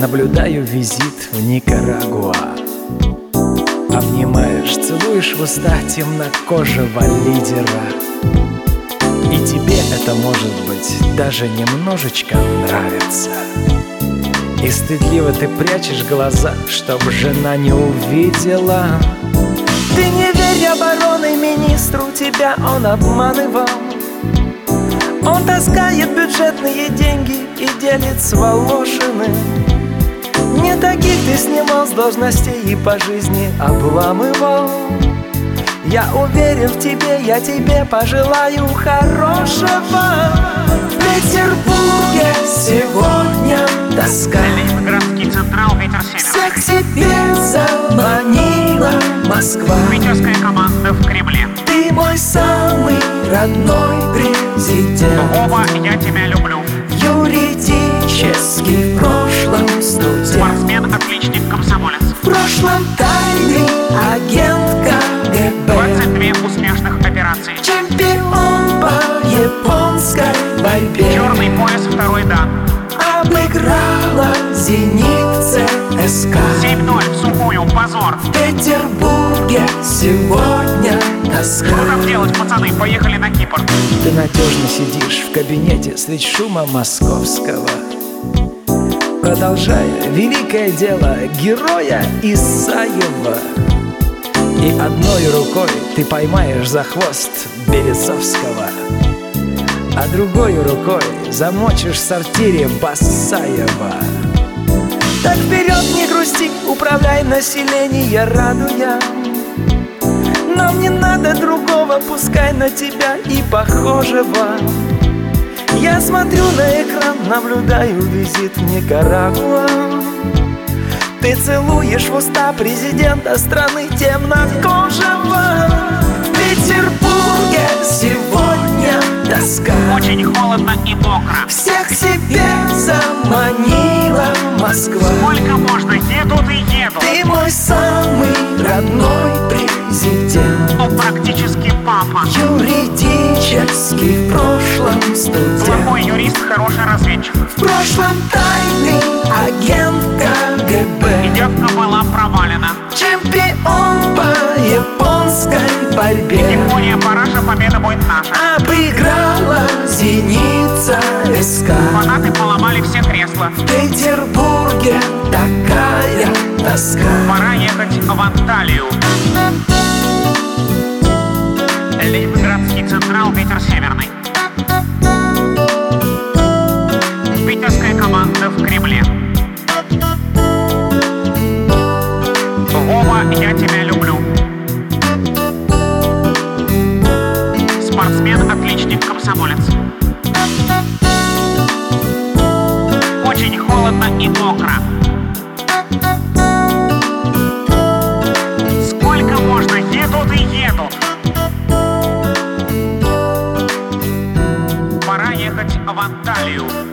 наблюдаю визит в Никарагуа. Обнимаешь, целуешь в уста темнокожего лидера. И тебе это, может быть, даже немножечко нравится. И стыдливо ты прячешь глаза, чтоб жена не увидела. Ты не верь обороны-министру, тебя он обманывал. Он таскает бюджетные деньги и делит с Волошиным. Не таких ты снимал с должностей и по жизни обламывал. Я уверен в тебе, я тебе пожелаю хорошего. В Петербурге сегодня тоска. Ленинградский Централ, ветер север. Всех себе заманила Москва. Питерская команда в Кремле. Ты мой самый родной президент. Вова, я тебя люблю. Юридический в прошлом студент. Спортсмен, отличник, комсомолец. В прошлом тайный агент КГБ. 22 успешных операции. Чемпион по японской борьбе. Черный пояс, второй дан. Обыграла «Зенит» ЦСКА. 7-0 в сухую, позор. В Петербурге сегодня тоска. Что там делать, пацаны? Поехали на Кипр. Ты надежно сидишь в кабинете средь шума московского, продолжая великое дело героя Исаева. И одной рукой ты поймаешь за хвост Березовского, а другой рукой замочишь в сортире Басаева. Так вперед, не грусти, управляй население, радуя. Нам не надо другого, пускай на тебя и похожего. Я смотрю на экран, наблюдаю визит в Никарагуа. Ты целуешь в уста президента страны темнокожего. В Петербурге сегодня тоска. Очень холодно и мокро. Всех себе заманила Москва. Сколько можно? Едут и едут. Ты мой самый родной президент. Ну, практически папа. Юридический в прошлом студент. Плохой юрист, хороший разведчик. В прошлом тайный агент КГБ. Идётка была провалена. Чемпион по японской борьбе. Япония, параша, победа будет наша. Обыграла «Зенит» ЦСКА. Фанаты поломали все кресла. В Петербурге такая тоска. Пора ехать в Анталию. Ленинградский Централ, ветер северный. Питерская команда в Кремле. Вова, я тебя люблю. Спортсмен, отличник, комсомолец. Очень холодно и мокро. Сколько можно? Едут и едут. Пора ехать в Анталию.